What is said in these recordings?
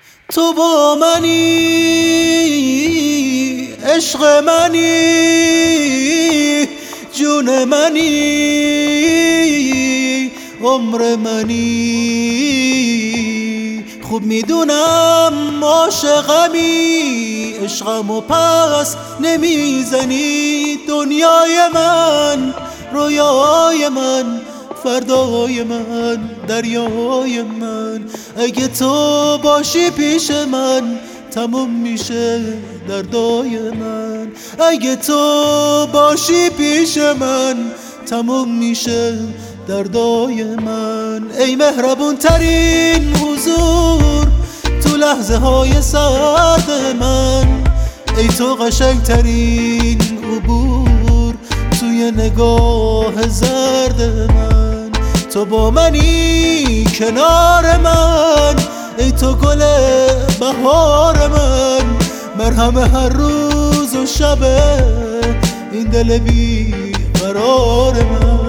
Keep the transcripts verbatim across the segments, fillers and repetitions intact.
تو با منی، عشق منی، جون منی، عمر منی. خوب میدونم عاشقمی، عشقمو پس نمیزنی. دنیای من، رویای من، فردای من، دریای من. اگه تو باشی پیش من تموم میشه دردای من. اگه تو باشی پیش من تموم میشه دردای من. ای مهربون ترین حضور تو لحظه های سرد من، ای تو قشنگ ترین عبور توی نگاه زرد من. تو با منی کنار من، ای تو گل بهار من، مرهم هر روز و شب این دل بی قرار من.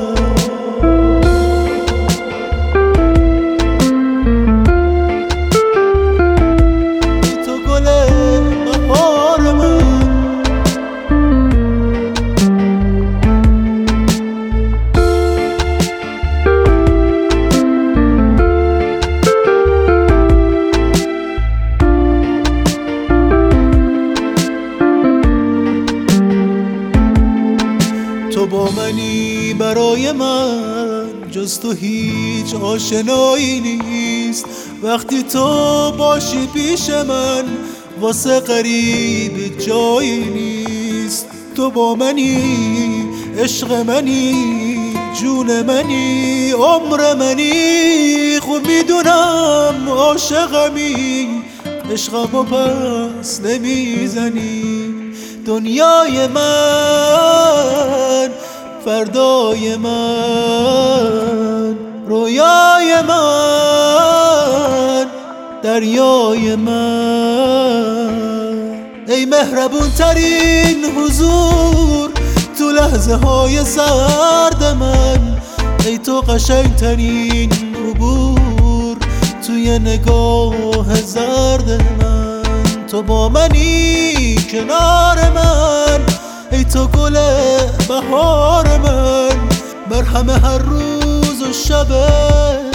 تو با منی برای من، جز تو هیچ آشنایی نیست. وقتی تو باشی پیش من واسه غریب جایی نیست. تو با منی، عشق منی، جون منی، عمر منی. خوب میدونم عاشقمی، عشقمو پس نمیزنی. دنیای من، فردای من، رویای من، دریای من. ای مهربون ترین حضور تو لحظه های سرد من، ای تو قشنگ ترین عبور توی نگاه زرد من. تو با منی کنار من، ای تو گل بهار من، مرهم هر روز و شب